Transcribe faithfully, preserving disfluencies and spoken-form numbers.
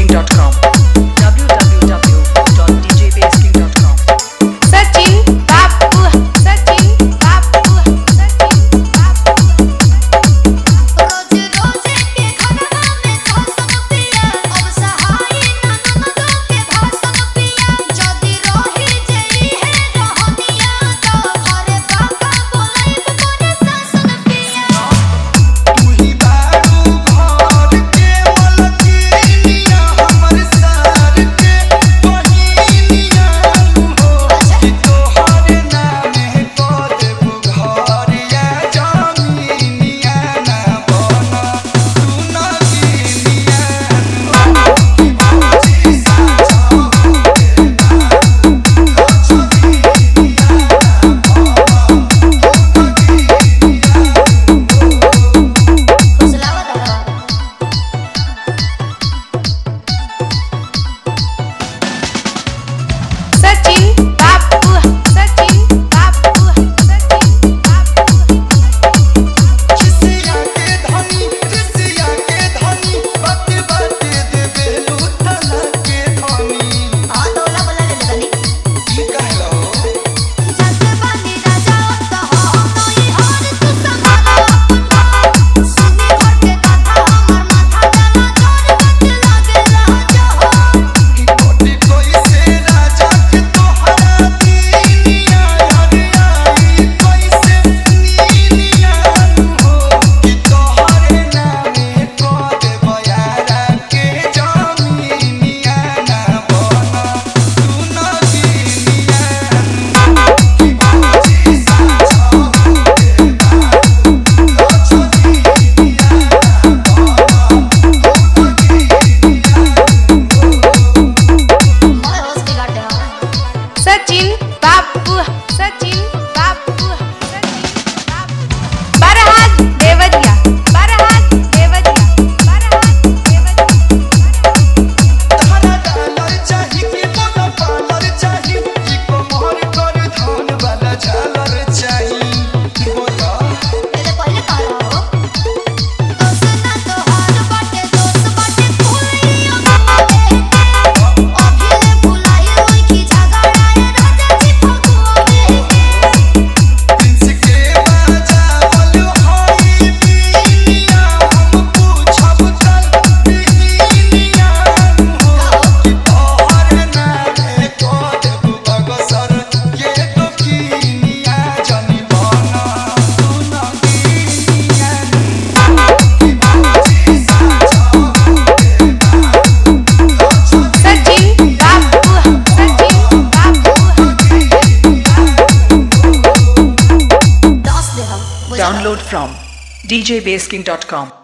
basking dot com w w w dot d j basking dot com Sachin Bapu Sachin Bapu Sachin बापू रोज रोज के घरवा में सासन पिया अब सहाय ननदो के भाषण पिया जदी रही जई है रहनिया तो घरे पापा बोलाइब मोरे सासन पिया तू ही बारू घर के मलकिनिया हमर सार के बहिनिया हो कि तोहर नामे क देबू घरिया जमीनिया ना बन तू नगिनिया कि भौजी साझा होके बारू लछमीनिया ना बन तू नगिनिया खुशलावा दादा सचिन बापू सचिन बापू सचिन बापू चिसिया के धनी चिसिया के धनी बात बात देबे लूटना के धनी आ तोला बोला ले तनी की कहलो जत बनी राजा तो हम नई हार तू संभालो अपन सुनी घर के कथा हमर माथा जना जोर बट लागे राजा हो की कोटी कोई से राजा के तोहरा दीनिया हरियाई कोई से नीनिया हो कि तोहरे नामे क देबो यारा के जमीनिया ना बन तू नगिनिया कि भौजी साझा होके बारू लछमीनिया ना बन तू नगिनिया मोर होश बिगाड़ दे सचिन बापू सचिन बापू सचिन बापू बरहात देवरिया बरहात देवरिया बरहात देवरिया तारा डालर चाही कि मोला पालर चाही कि कमर कर धन वाला झालर चाही बोला पहले पहले कहा हो दोस्त ना तो हार बाटे दोस्त बाटे फूलिया गावे अभिले भुलाई होई की झगड़ाए राजा जी फगुआवे प्रिंस के बाजावल होई बीनिया हम पूछब तल बीनिया हो कि तोहर नामे क देबू बगसर के दोकिनिया जनी बन तू नगिनिया कि भौजी साझा होके बारू सचिन बापू सचिन बापू दस दे हम download from d j basking dot com